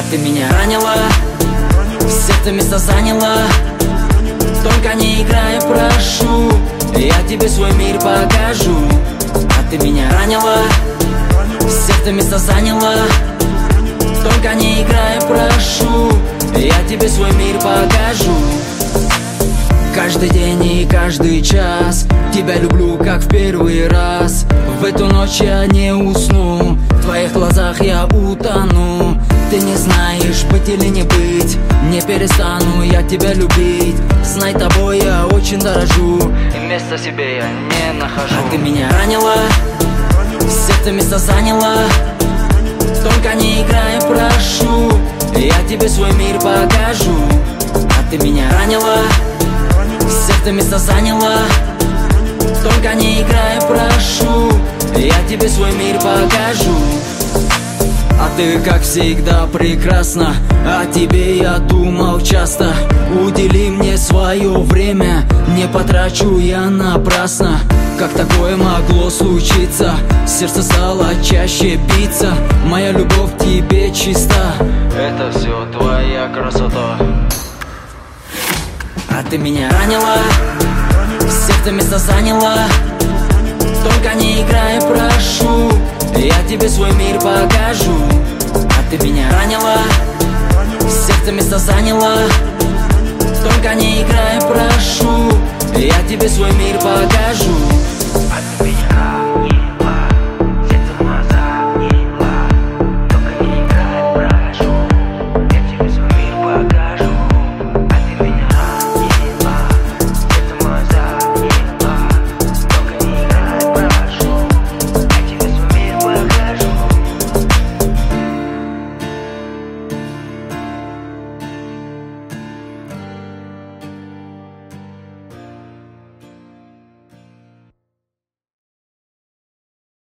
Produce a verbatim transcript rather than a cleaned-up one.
ты меня ранила, все ты место заняла. Только не играй, прошу, я тебе свой мир покажу. А ты меня ранила, все ты место заняла. Только не играй, прошу, я тебе свой мир покажу. Каждый день и каждый час тебя люблю, как в первый раз. В эту ночь я не усну, в твоих глазах я утону. Ты не знаешь, быть или не быть, не перестану я тебя любить. Знай, тобой я очень дорожу, и места себе я не нахожу. А ты меня ранила, все ты место заняла. Только не играй, прошу, я тебе свой мир покажу. А ты меня ранила, все ты место заняла. Только не играй, прошу, я тебе свой мир покажу. А ты, как всегда, прекрасна, о тебе я думал часто. Удели мне свое время, не потрачу я напрасно. Как такое могло случиться? Сердце стало чаще биться. Моя любовь к тебе чиста. Это все твоя красота. А ты меня ранила, все ты место заняла. Только не играй, прошу, я тебе свой мир покажу. А ты меня ранила, все ты место заняла. Только не играй, прошу, я тебе свой мир покажу. А ты меня